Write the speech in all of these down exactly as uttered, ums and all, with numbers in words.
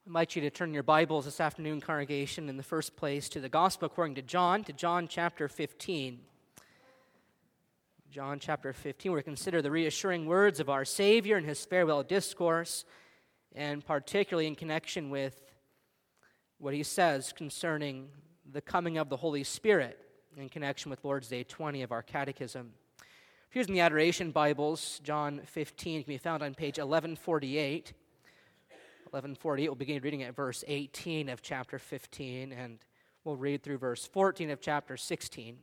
I invite you to turn your Bibles this afternoon, congregation, in the first place to the Gospel according to John, to John chapter fifteen. John chapter fifteen, we're going to consider the reassuring words of our Savior in his farewell discourse, and particularly in connection with what he says concerning the coming of the Holy Spirit in connection with Lord's Day twenty of our Catechism. If you're using the Adoration Bibles, John fifteen can be found on page eleven forty-eight. eleven forty-eight, we'll begin reading at verse eighteen of chapter fifteen, and we'll read through verse fourteen of chapter sixteen.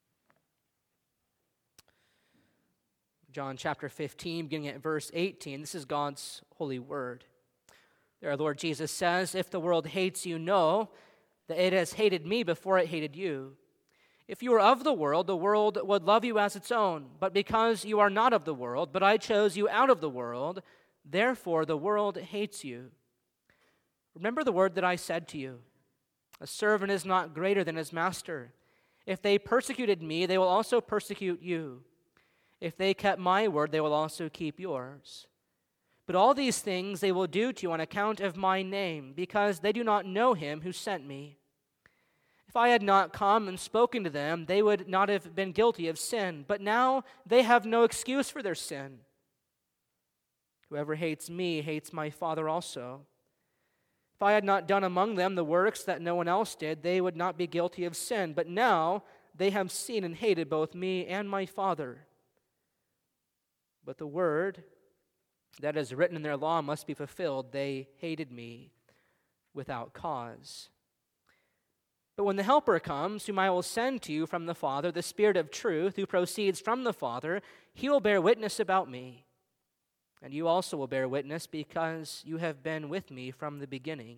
John chapter fifteen, beginning at verse eighteen, this is God's holy word. There our Lord Jesus says, "If the world hates you, know that it has hated me before it hated you. If you were of the world, the world would love you as its own. But because you are not of the world, but I chose you out of the world, therefore the world hates you. Remember the word that I said to you. A servant is not greater than his master. If they persecuted me, they will also persecute you. If they kept my word, they will also keep yours. But all these things they will do to you on account of my name, because they do not know him who sent me. If I had not come and spoken to them, they would not have been guilty of sin. But now they have no excuse for their sin. Whoever hates me hates my Father also. If I had not done among them the works that no one else did, they would not be guilty of sin. But now they have seen and hated both me and my Father. But the word that is written in their law must be fulfilled. They hated me without cause. But when the Helper comes, whom I will send to you from the Father, the Spirit of truth, who proceeds from the Father, he will bear witness about me. And you also will bear witness, because you have been with me from the beginning.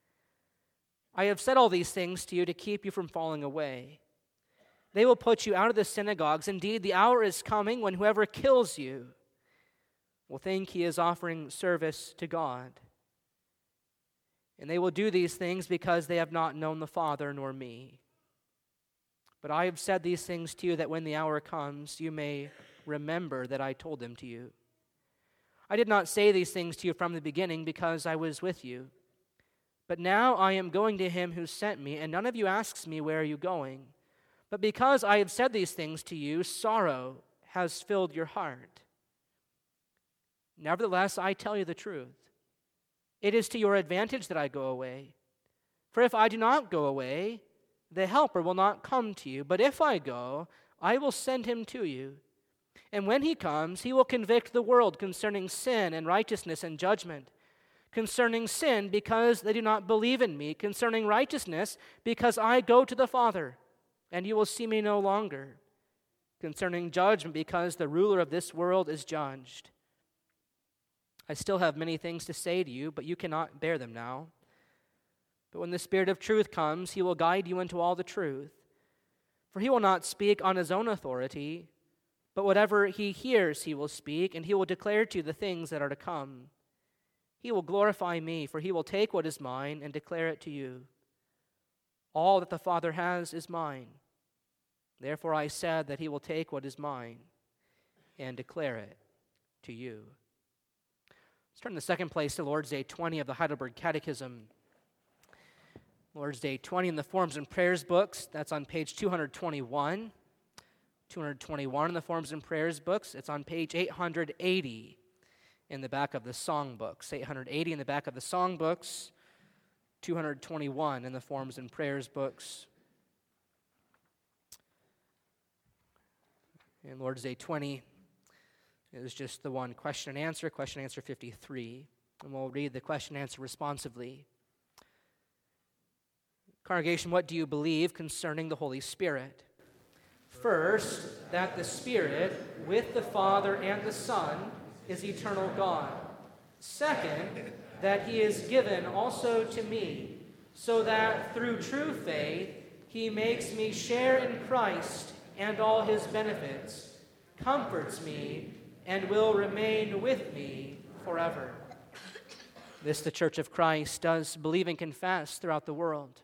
I have said all these things to you to keep you from falling away. They will put you out of the synagogues. Indeed, the hour is coming when whoever kills you will think he is offering service to God. And they will do these things because they have not known the Father nor me. But I have said these things to you that when the hour comes, you may remember that I told them to you. I did not say these things to you from the beginning because I was with you. But now I am going to him who sent me, and none of you asks me, 'Where are you going?' But because I have said these things to you, sorrow has filled your heart. Nevertheless, I tell you the truth. It is to your advantage that I go away. For if I do not go away, the Helper will not come to you. But if I go, I will send him to you. And when he comes, he will convict the world concerning sin and righteousness and judgment. Concerning sin, because they do not believe in me. Concerning righteousness, because I go to the Father, and you will see me no longer. Concerning judgment, because the ruler of this world is judged. I still have many things to say to you, but you cannot bear them now. But when the Spirit of truth comes, he will guide you into all the truth. For he will not speak on his own authority, but whatever he hears he will speak, and he will declare to you the things that are to come. He will glorify me, for he will take what is mine and declare it to you. All that the Father has is mine. Therefore I said that he will take what is mine and declare it to you." Let's turn in the second place to Lord's Day twenty of the Heidelberg Catechism. Lord's Day twenty in the Forms and Prayers books. That's on page two twenty-one. two twenty-one in the Forms and Prayers books. It's on page eight eighty in the back of the song books. eight eighty in the back of the song books. two twenty-one in the Forms and Prayers books. And Lord's Day twenty is just the one question and answer, question and answer fifty-three. And we'll read the question and answer responsively. Congregation, what do you believe concerning the Holy Spirit? First, that the Spirit, with the Father and the Son, is eternal God. Second, that he is given also to me, so that through true faith he makes me share in Christ and all his benefits, comforts me, and will remain with me forever. This the Church of Christ does believe and confess throughout the world.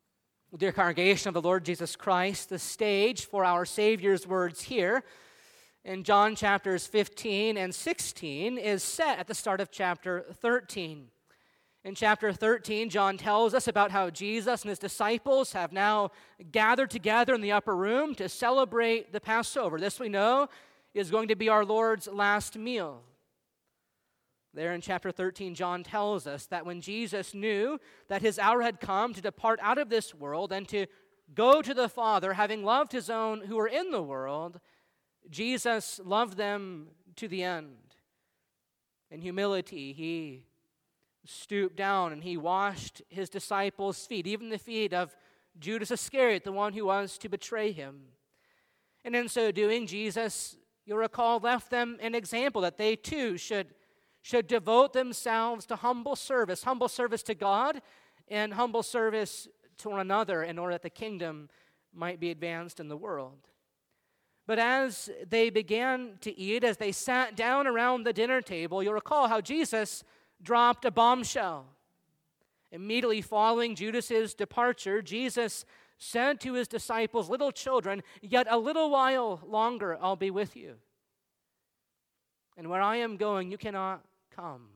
Dear congregation of the Lord Jesus Christ, the stage for our Savior's words here in John chapters fifteen and sixteen is set at the start of chapter thirteen. In chapter thirteen, John tells us about how Jesus and his disciples have now gathered together in the upper room to celebrate the Passover. This, we know, is going to be our Lord's last meal. There in chapter thirteen, John tells us that when Jesus knew that his hour had come to depart out of this world and to go to the Father, having loved his own who were in the world, Jesus loved them to the end. In humility, he stooped down and he washed his disciples' feet, even the feet of Judas Iscariot, the one who was to betray him. And in so doing, Jesus, you'll recall, left them an example that they too should, should devote themselves to humble service, humble service to God and humble service to one another in order that the kingdom might be advanced in the world. But as they began to eat, as they sat down around the dinner table, you'll recall how Jesus dropped a bombshell. Immediately following Judas's departure, Jesus said to his disciples, "Little children, yet a little while longer I'll be with you. And where I am going, you cannot come."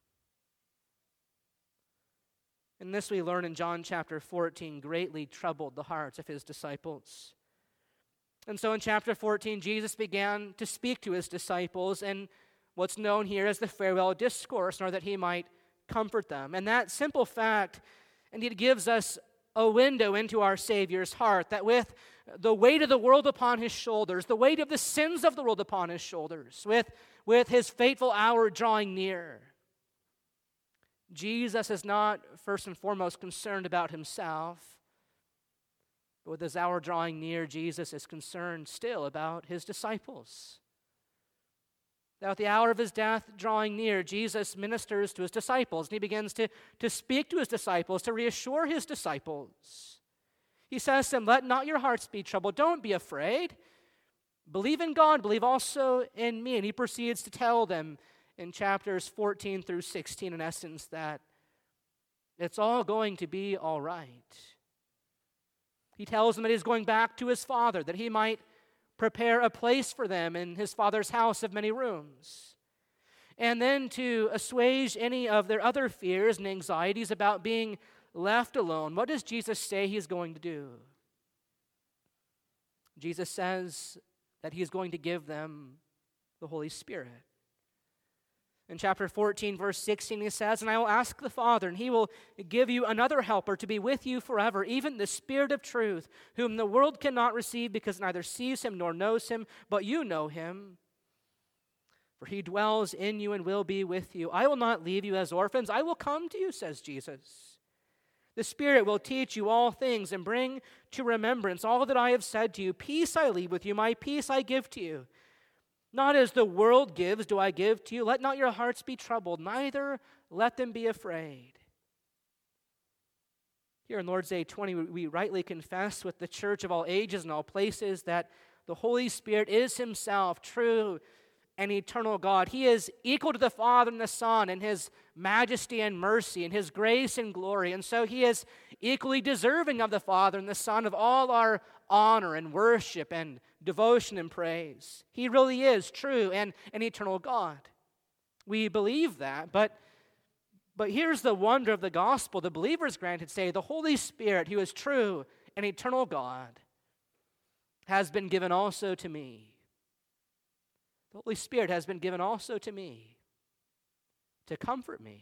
And this we learn in John chapter fourteen greatly troubled the hearts of his disciples. And so in chapter fourteen, Jesus began to speak to his disciples in what's known here as the farewell discourse, in order that he might comfort them. And that simple fact indeed gives us a window into our Savior's heart, that with the weight of the world upon his shoulders, the weight of the sins of the world upon his shoulders, with, with his fateful hour drawing near, Jesus is not first and foremost concerned about himself, but with his hour drawing near, Jesus is concerned still about his disciples. That at the hour of his death drawing near, Jesus ministers to his disciples, and he begins to, to speak to his disciples, to reassure his disciples. He says to them, "Let not your hearts be troubled. Don't be afraid. Believe in God. Believe also in me." And he proceeds to tell them in chapters fourteen through sixteen, in essence, that it's all going to be all right. He tells them that he's going back to his Father, that he might prepare a place for them in his Father's house of many rooms. And then to assuage any of their other fears and anxieties about being left alone, what does Jesus say he's going to do? Jesus says that he's going to give them the Holy Spirit. In chapter fourteen, verse sixteen, he says, "And I will ask the Father, and he will give you another helper to be with you forever, even the Spirit of truth, whom the world cannot receive because it neither sees him nor knows him, but you know him. For he dwells in you and will be with you. I will not leave you as orphans. I will come to you," says Jesus. "The Spirit will teach you all things and bring to remembrance all that I have said to you. Peace I leave with you, my peace I give to you. Not as the world gives do I give to you. Let not your hearts be troubled, neither let them be afraid." Here in Lord's Day twenty, we rightly confess with the church of all ages and all places that the Holy Spirit is himself true and eternal God. He is equal to the Father and the Son in his majesty and mercy, and his grace and glory. And so he is equally deserving of the Father and the Son of all our honor and worship and devotion and praise. He really is true and an eternal God. We believe that, but, but here's the wonder of the gospel. The believers, granted, say the Holy Spirit, who is true and eternal God, has been given also to me. The Holy Spirit has been given also to me to comfort me,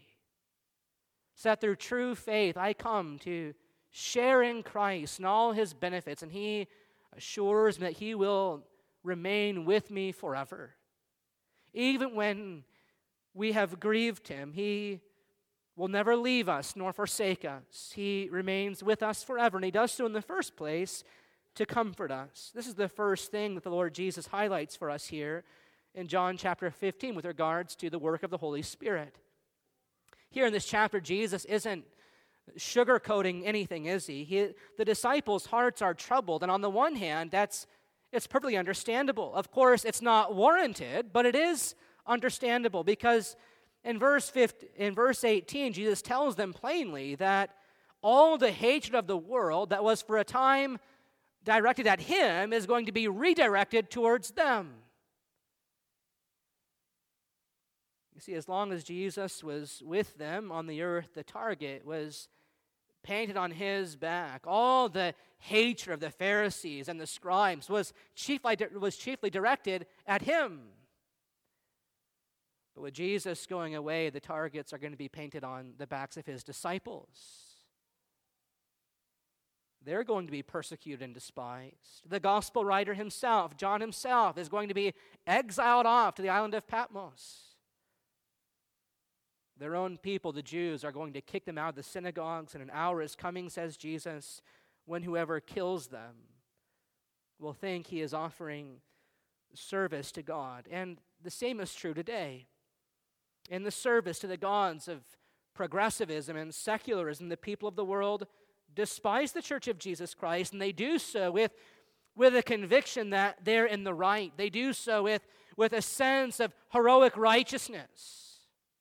so that through true faith I come to share in Christ and all his benefits, and he assures me that he will remain with me forever. Even when we have grieved him, he will never leave us nor forsake us. He remains with us forever, and he does so in the first place to comfort us. This is the first thing that the Lord Jesus highlights for us here in John chapter fifteen with regards to the work of the Holy Spirit. Here in this chapter, Jesus isn't sugarcoating anything, is he? he? The disciples' hearts are troubled, and on the one hand, that's it's perfectly understandable. Of course, it's not warranted, but it is understandable, because in verse fifteen, in verse eighteen, Jesus tells them plainly that all the hatred of the world that was for a time directed at him is going to be redirected towards them. see, as long as Jesus was with them on the earth, the target was painted on his back. All the hatred of the Pharisees and the scribes was chiefly, was chiefly directed at him. But with Jesus going away, the targets are going to be painted on the backs of his disciples. They're going to be persecuted and despised. The gospel writer himself, John himself, is going to be exiled off to the island of Patmos. Their own people, the Jews, are going to kick them out of the synagogues, and an hour is coming, says Jesus, when whoever kills them will think he is offering service to God. And the same is true today. In the service to the gods of progressivism and secularism, the people of the world despise the Church of Jesus Christ, and they do so with, with a conviction that they're in the right. They do so with, with a sense of heroic righteousness.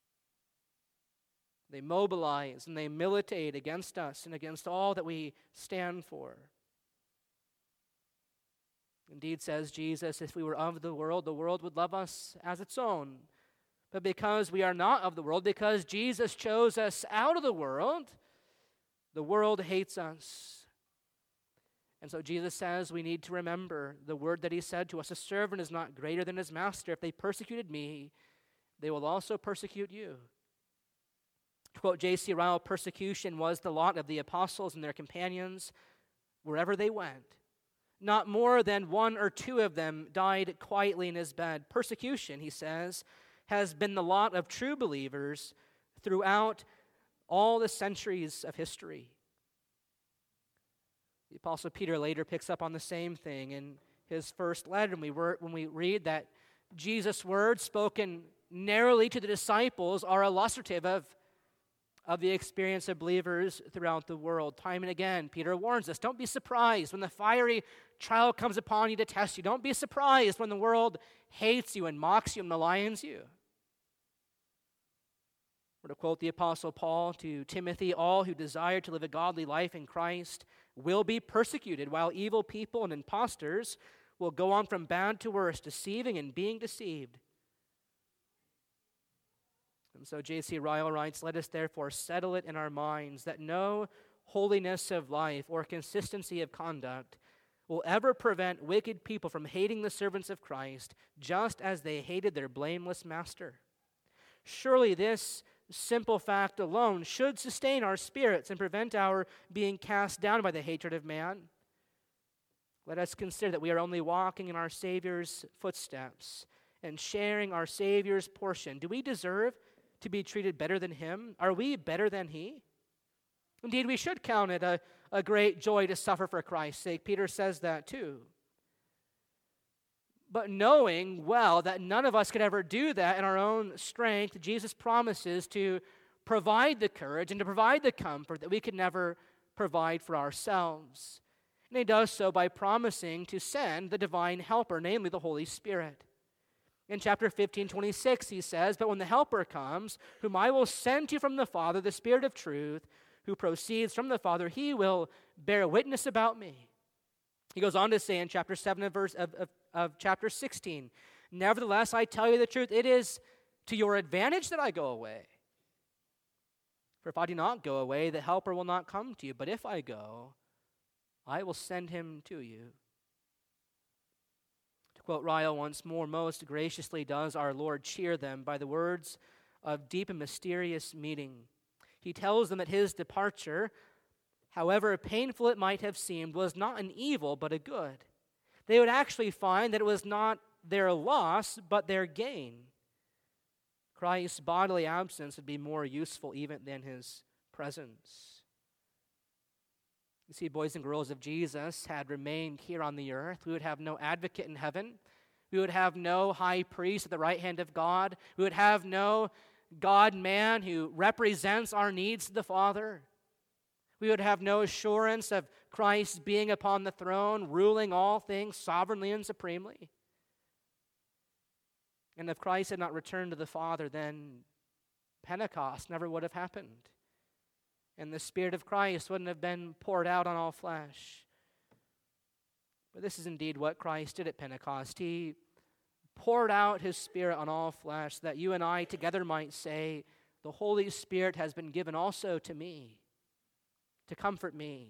They mobilize and they militate against us and against all that we stand for. Indeed, says Jesus, if we were of the world, the world would love us as its own. But because we are not of the world, because Jesus chose us out of the world, the world hates us. And so Jesus says we need to remember the word that he said to us, a servant is not greater than his master. If they persecuted me, they will also persecute you. To quote J C Ryle, persecution was the lot of the apostles and their companions wherever they went. Not more than one or two of them died quietly in his bed. Persecution, he says, has been the lot of true believers throughout all the centuries of history. The Apostle Peter later picks up on the same thing in his first letter, and we were, when we read that Jesus' words spoken narrowly to the disciples are illustrative of, of the experience of believers throughout the world. Time and again, Peter warns us, don't be surprised when the fiery trial comes upon you to test you. Don't be surprised when the world hates you and mocks you and maligns you. Or to quote the Apostle Paul to Timothy, all who desire to live a godly life in Christ will be persecuted, while evil people and impostors will go on from bad to worse, deceiving and being deceived. And so J C Ryle writes, let us therefore settle it in our minds that no holiness of life or consistency of conduct will ever prevent wicked people from hating the servants of Christ, just as they hated their blameless master. Surely this simple fact alone should sustain our spirits and prevent our being cast down by the hatred of man. Let us consider that we are only walking in our Savior's footsteps and sharing our Savior's portion. Do we deserve to be treated better than him? Are we better than he? Indeed, we should count it a, a great joy to suffer for Christ's sake. Peter says that too. But knowing well that none of us could ever do that in our own strength, Jesus promises to provide the courage and to provide the comfort that we could never provide for ourselves. And he does so by promising to send the divine helper, namely the Holy Spirit. In chapter fifteen, twenty-six, he says, but when the helper comes, whom I will send to you from the Father, the Spirit of truth, who proceeds from the Father, he will bear witness about me. He goes on to say in chapter seven of, verse, of, of, of chapter sixteen, nevertheless, I tell you the truth, it is to your advantage that I go away. For if I do not go away, the helper will not come to you. But if I go, I will send him to you. To quote Ryle once more, most graciously does our Lord cheer them by the words of deep and mysterious meaning. He tells them that his departure, however painful it might have seemed, was not an evil, but a good. They would actually find that it was not their loss, but their gain. Christ's bodily absence would be more useful even than his presence. You see, boys and girls, if Jesus had remained here on the earth, we would have no advocate in heaven. We would have no high priest at the right hand of God. We would have no God-man who represents our needs to the Father. We would have no assurance of Christ being upon the throne, ruling all things sovereignly and supremely. And if Christ had not returned to the Father, then Pentecost never would have happened. And the Spirit of Christ wouldn't have been poured out on all flesh. But this is indeed what Christ did at Pentecost. He poured out his Spirit on all flesh, that you and I together might say, the Holy Spirit has been given also to me, to comfort me.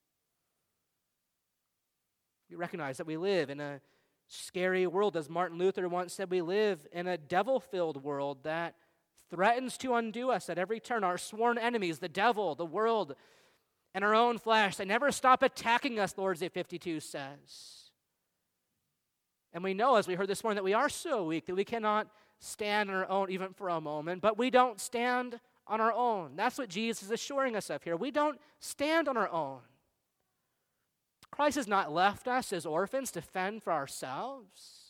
We recognize that we live in a scary world. As Martin Luther once said, we live in a devil-filled world that threatens to undo us at every turn. Our sworn enemies, the devil, the world, and our own flesh, they never stop attacking us, Lord's Day fifty-two says. And we know, as we heard this morning, that we are so weak that we cannot stand on our own even for a moment, but we don't stand on our own. That's what Jesus is assuring us of here. We don't stand on our own. Christ has not left us as orphans to fend for ourselves.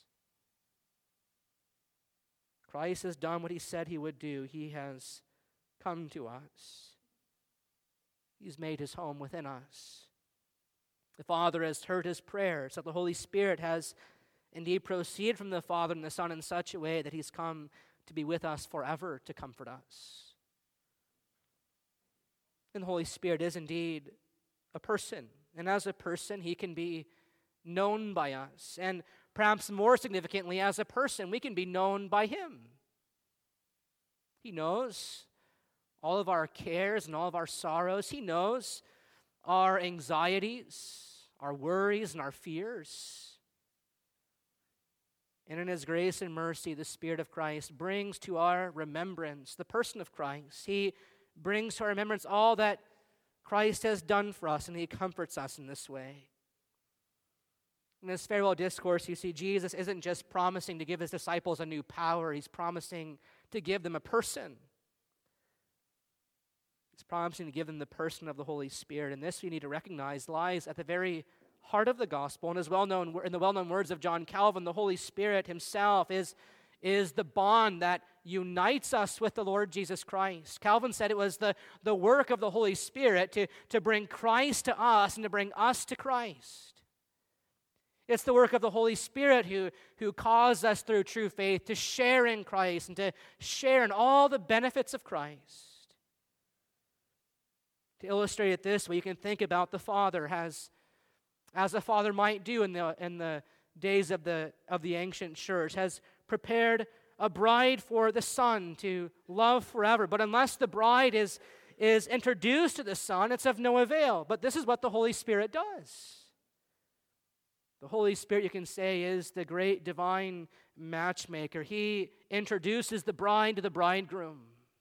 Christ has done what he said he would do. He has come to us. He's made his home within us. The Father has heard his prayers, so the Holy Spirit has indeed proceeded from the Father and the Son in such a way that he's come to be with us forever to comfort us. And the Holy Spirit is indeed a person. And as a person, he can be known by us. And perhaps more significantly, as a person, we can be known by him. He knows all of our cares and all of our sorrows. He knows our anxieties, our worries, and our fears. And in his grace and mercy, the Spirit of Christ brings to our remembrance the person of Christ. He brings to our remembrance all that Christ has done for us, and he comforts us in this way. In this farewell discourse, you see, Jesus isn't just promising to give his disciples a new power. He's promising to give them a person. He's promising to give them the person of the Holy Spirit. And this, we need to recognize, lies at the very heart of the gospel. And as well known in the well-known words of John Calvin, the Holy Spirit himself is, is the bond that unites us with the Lord Jesus Christ. Calvin said it was the, the work of the Holy Spirit to, to bring Christ to us and to bring us to Christ. It's the work of the Holy Spirit who, who caused us through true faith to share in Christ and to share in all the benefits of Christ. To illustrate it this way, you can think about the Father as, as a father might do in the, in the days of the, of the ancient church, has prepared a bride for the son to love forever. But unless the bride is, is introduced to the son, it's of no avail. But this is what the Holy Spirit does. The Holy Spirit, you can say, is the great divine matchmaker. He introduces the bride to the bridegroom.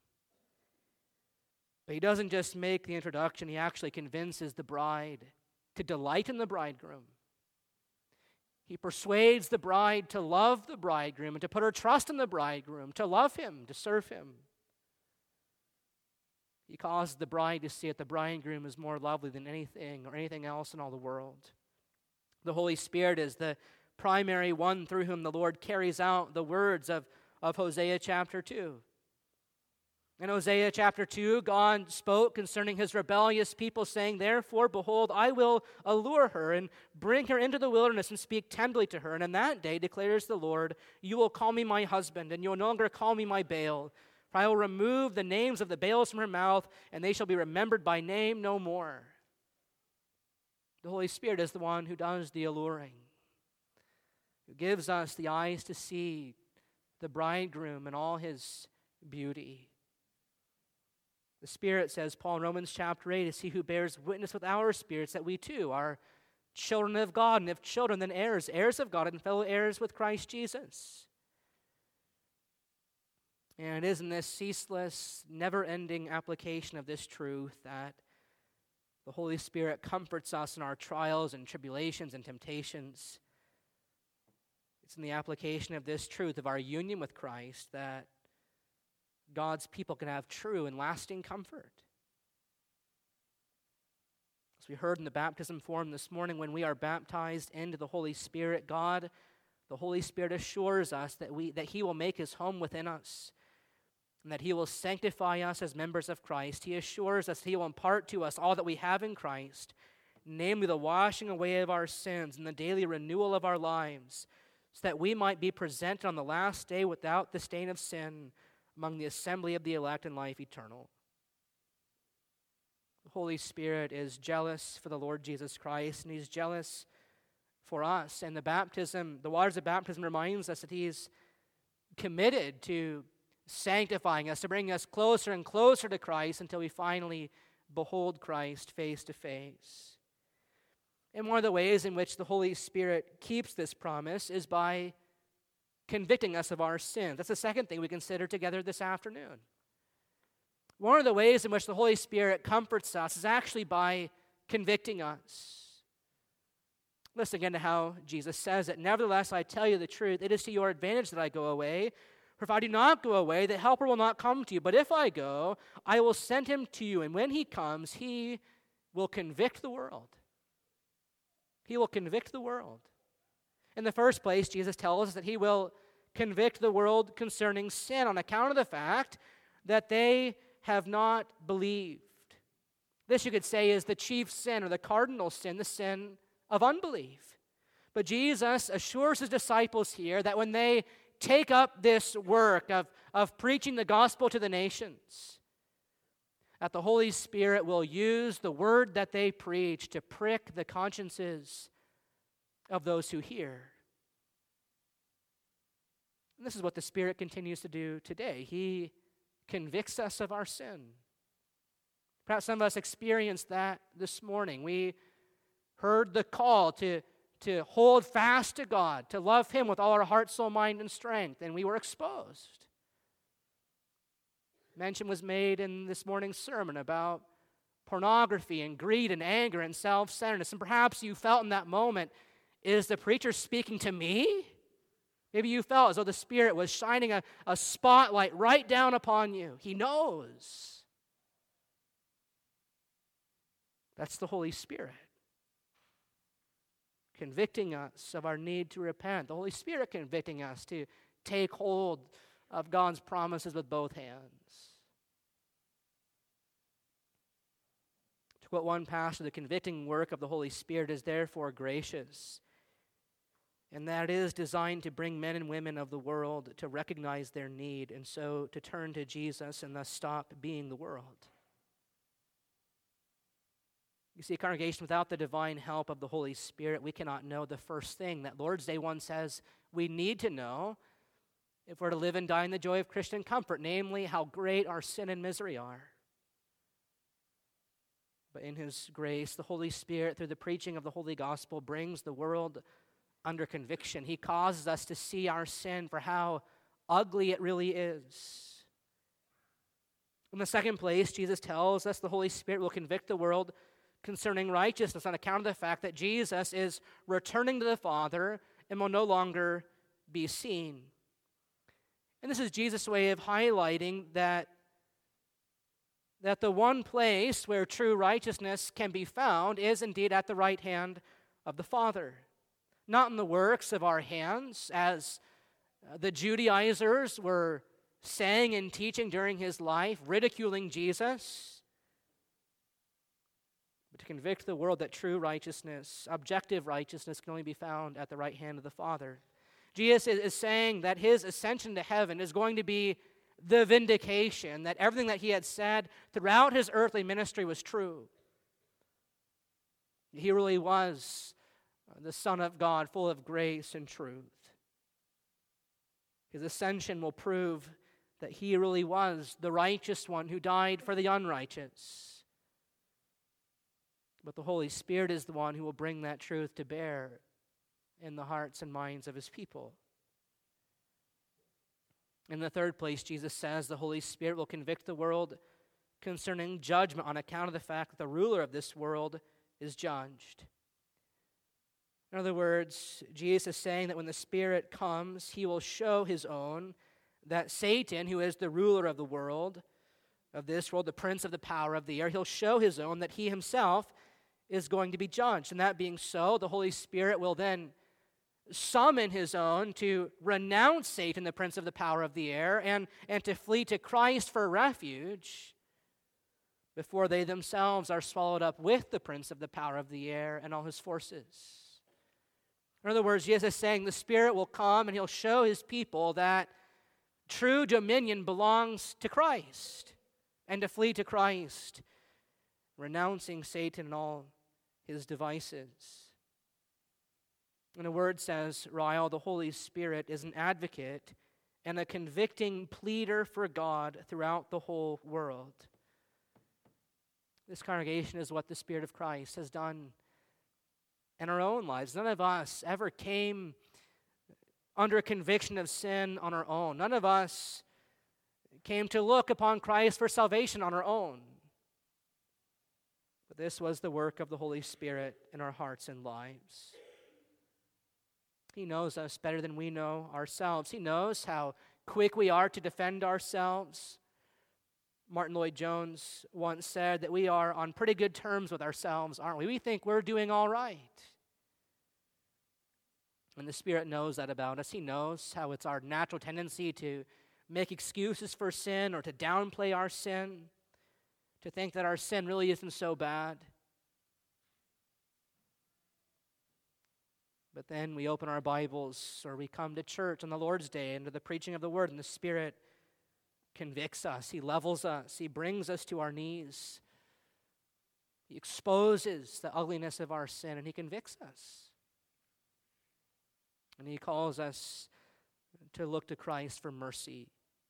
But he doesn't just make the introduction, he actually convinces the bride to delight in the bridegroom. He persuades the bride to love the bridegroom and to put her trust in the bridegroom, to love him, to serve him. He causes the bride to see that the bridegroom is more lovely than anything or anything else in all the world. The Holy Spirit is the primary one through whom the Lord carries out the words of, of Hosea chapter two. In Hosea chapter two, God spoke concerning his rebellious people, saying, "Therefore, behold, I will allure her and bring her into the wilderness and speak tenderly to her. And in that day, declares the Lord, you will call me my husband, and you will no longer call me my Baal. For I will remove the names of the Baals from her mouth, and they shall be remembered by name no more." The Holy Spirit is the one who does the alluring, who gives us the eyes to see the bridegroom in all his beauty. The Spirit, says Paul in Romans chapter eight, is he who bears witness with our spirits that we too are children of God, and if children, then heirs, heirs of God and fellow heirs with Christ Jesus. And it is in this ceaseless, never-ending application of this truth that the Holy Spirit comforts us in our trials and tribulations and temptations. It's in the application of this truth of our union with Christ that God's people can have true and lasting comfort. As we heard in the baptism form this morning, when we are baptized into the Holy Spirit, God, the Holy Spirit assures us that we that he will make his home within us and that he will sanctify us as members of Christ. He assures us that he will impart to us all that we have in Christ, namely the washing away of our sins and the daily renewal of our lives, so that we might be presented on the last day without the stain of sin among the assembly of the elect in life eternal. The Holy Spirit is jealous for the Lord Jesus Christ, and he's jealous for us. And the baptism, the waters of baptism reminds us that he's committed to sanctifying us, to bring us closer and closer to Christ until we finally behold Christ face to face. And one of the ways in which the Holy Spirit keeps this promise is by convicting us of our sins. That's the second thing we consider together this afternoon. One of the ways in which the Holy Spirit comforts us is actually by convicting us. Listen again to how Jesus says it. Nevertheless, I tell you the truth, it is to your advantage that I go away. For if I do not go away, the Helper will not come to you. But if I go, I will send him to you. And when he comes, he will convict the world. He will convict the world. In the first place, Jesus tells us that he will convict the world concerning sin on account of the fact that they have not believed. This, you could say, is the chief sin or the cardinal sin, the sin of unbelief. But Jesus assures his disciples here that when they take up this work of, of preaching the gospel to the nations, that the Holy Spirit will use the word that they preach to prick the consciences of those who hear. And this is what the Spirit continues to do today. He convicts us of our sin. Perhaps some of us experienced that this morning. We heard the call to, to hold fast to God, to love him with all our heart, soul, mind, and strength, and we were exposed. Mention was made in this morning's sermon about pornography and greed and anger and self-centeredness, and perhaps you felt in that moment, is the preacher speaking to me? Maybe you felt as though the Spirit was shining a, a spotlight right down upon you. He knows. That's the Holy Spirit convicting us of our need to repent. The Holy Spirit convicting us to take hold of God's promises with both hands. To quote one pastor, the convicting work of the Holy Spirit is therefore gracious, and that is designed to bring men and women of the world to recognize their need and so to turn to Jesus and thus stop being the world. You see, congregation, without the divine help of the Holy Spirit, we cannot know the first thing that Lord's Day one says we need to know if we're to live and die in the joy of Christian comfort, namely how great our sin and misery are. But in his grace, the Holy Spirit, through the preaching of the Holy Gospel, brings the world under conviction. He causes us to see our sin for how ugly it really is. In the second place, Jesus tells us the Holy Spirit will convict the world concerning righteousness on account of the fact that Jesus is returning to the Father and will no longer be seen. And this is Jesus' way of highlighting that, that the one place where true righteousness can be found is indeed at the right hand of the Father. Not in the works of our hands, as the Judaizers were saying and teaching during his life, ridiculing Jesus, but to convict the world that true righteousness, objective righteousness, can only be found at the right hand of the Father. Jesus is saying that his ascension to heaven is going to be the vindication, that everything that he had said throughout his earthly ministry was true. He really was the Son of God, full of grace and truth. His ascension will prove that he really was the righteous one who died for the unrighteous. But the Holy Spirit is the one who will bring that truth to bear in the hearts and minds of his people. In the third place, Jesus says the Holy Spirit will convict the world concerning judgment on account of the fact that the ruler of this world is judged. In other words, Jesus is saying that when the Spirit comes, he will show his own that Satan, who is the ruler of the world, of this world, the prince of the power of the air, he'll show his own that he himself is going to be judged. And that being so, the Holy Spirit will then summon his own to renounce Satan, the prince of the power of the air, and, and to flee to Christ for refuge before they themselves are swallowed up with the prince of the power of the air and all his forces. In other words, Jesus is saying the Spirit will come and he'll show his people that true dominion belongs to Christ and to flee to Christ, renouncing Satan and all his devices. And the Word says, Ryle, the Holy Spirit is an advocate and a convicting pleader for God throughout the whole world. This congregation is what the Spirit of Christ has done in our own lives. None of us ever came under conviction of sin on our own. None of us came to look upon Christ for salvation on our own. But this was the work of the Holy Spirit in our hearts and lives. He knows us better than we know ourselves. He knows how quick we are to defend ourselves. Martin Lloyd-Jones once said that we are on pretty good terms with ourselves, aren't we? We think we're doing all right. And the Spirit knows that about us. He knows how it's our natural tendency to make excuses for sin or to downplay our sin, to think that our sin really isn't so bad. But then we open our Bibles or we come to church on the Lord's Day and to the preaching of the Word, and the Spirit convicts us. He levels us. He brings us to our knees. He exposes the ugliness of our sin, and He convicts us. And He calls us to look to Christ for mercy.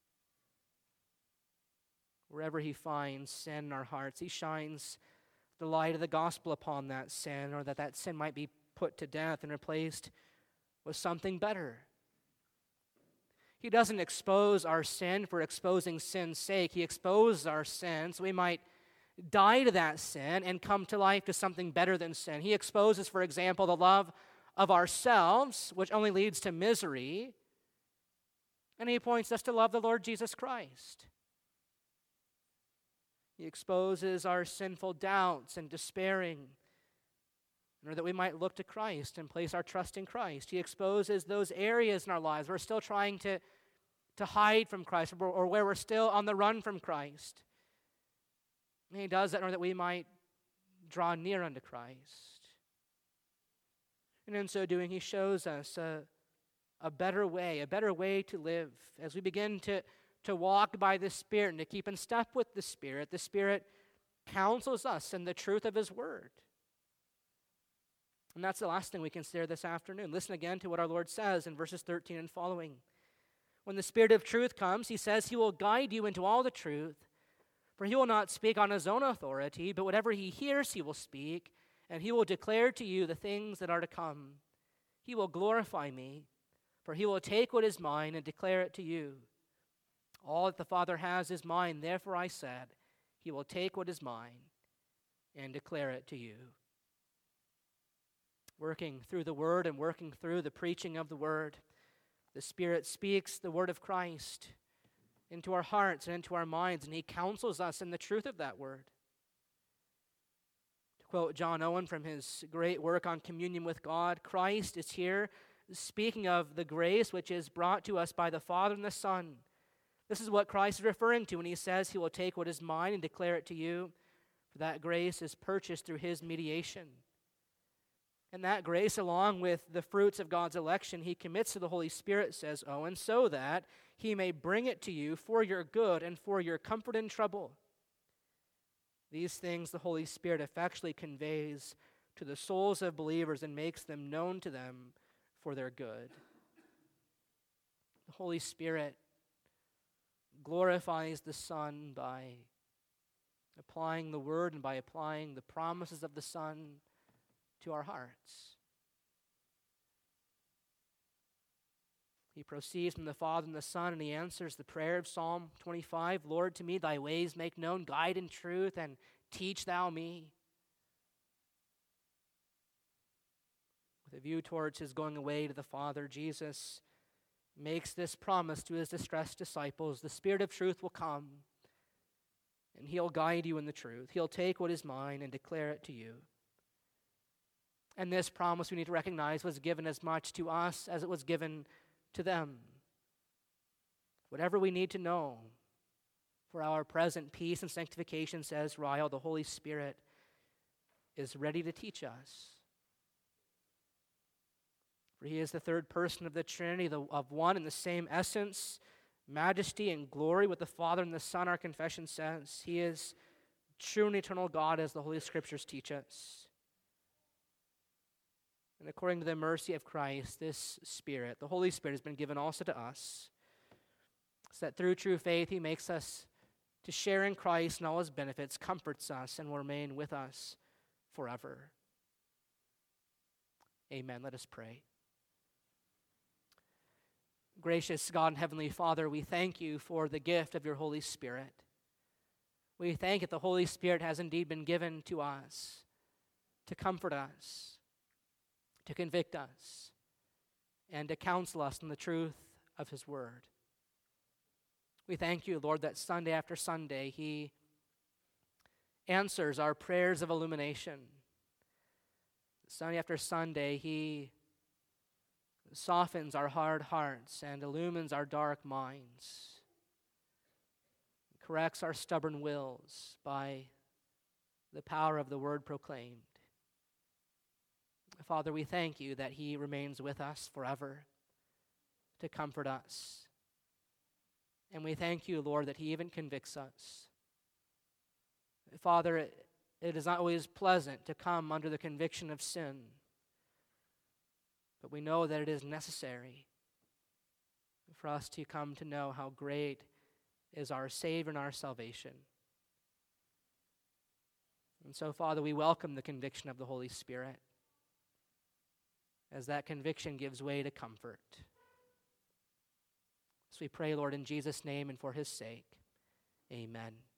Wherever He finds sin in our hearts, He shines the light of the gospel upon that sin, or that that sin might be put to death and replaced with something better. He doesn't expose our sin for exposing sin's sake. He exposes our sin so we might die to that sin and come to life to something better than sin. He exposes, for example, the love of ourselves, which only leads to misery, and He points us to love the Lord Jesus Christ. He exposes our sinful doubts and despairing, or that we might look to Christ and place our trust in Christ. He exposes those areas in our lives where we're still trying to, to hide from Christ, or, or where we're still on the run from Christ. And He does that in order that we might draw near unto Christ. And in so doing, He shows us a, a better way, a better way to live. As we begin to, to walk by the Spirit and to keep in step with the Spirit, the Spirit counsels us in the truth of His Word. And that's the last thing we consider this afternoon. Listen again to what our Lord says in verses thirteen and following. When the Spirit of truth comes, He says He will guide you into all the truth, for He will not speak on His own authority, but whatever He hears He will speak, and He will declare to you the things that are to come. He will glorify Me, for He will take what is mine and declare it to you. All that the Father has is mine, therefore I said, He will take what is mine and declare it to you. Working through the Word and working through the preaching of the Word, the Spirit speaks the Word of Christ into our hearts and into our minds, and He counsels us in the truth of that Word. To quote John Owen from his great work on communion with God, Christ is here speaking of the grace which is brought to us by the Father and the Son. This is what Christ is referring to when He says He will take what is mine and declare it to you, for that grace is purchased through His mediation. And that grace, along with the fruits of God's election, He commits to the Holy Spirit, says Owen, so that He may bring it to you for your good and for your comfort in trouble. These things the Holy Spirit effectually conveys to the souls of believers and makes them known to them for their good. The Holy Spirit glorifies the Son by applying the Word and by applying the promises of the Son to our hearts. He proceeds from the Father and the Son, and He answers the prayer of Psalm twenty-five, Lord, to me Thy ways make known, guide in truth, and teach Thou me. With a view towards His going away to the Father, Jesus makes this promise to His distressed disciples, the Spirit of truth will come, and He'll guide you in the truth. He'll take what is mine and declare it to you. And this promise, we need to recognize, was given as much to us as it was given to them. Whatever we need to know for our present peace and sanctification, says Ryle, the Holy Spirit is ready to teach us. For He is the third person of the Trinity, the, of one and the same essence, majesty and glory with the Father and the Son, our confession says. He is true and eternal God, as the Holy Scriptures teach us. And according to the mercy of Christ, this Spirit, the Holy Spirit, has been given also to us, so that through true faith he makes us to share in Christ and all his benefits, comforts us, and will remain with us forever. Amen. Let us pray. Gracious God and Heavenly Father, we thank you for the gift of your Holy Spirit. We thank that the Holy Spirit has indeed been given to us to comfort us, to convict us, and to counsel us in the truth of his word. We thank you, Lord, that Sunday after Sunday he answers our prayers of illumination. Sunday after Sunday he softens our hard hearts and illumines our dark minds, corrects our stubborn wills by the power of the word proclaimed. Father, we thank you that he remains with us forever to comfort us. And we thank you, Lord, that he even convicts us. Father, it, it is not always pleasant to come under the conviction of sin, but we know that it is necessary for us to come to know how great is our Savior and our salvation. And so, Father, we welcome the conviction of the Holy Spirit, as that conviction gives way to comfort. So we pray, Lord, in Jesus' name and for his sake. Amen.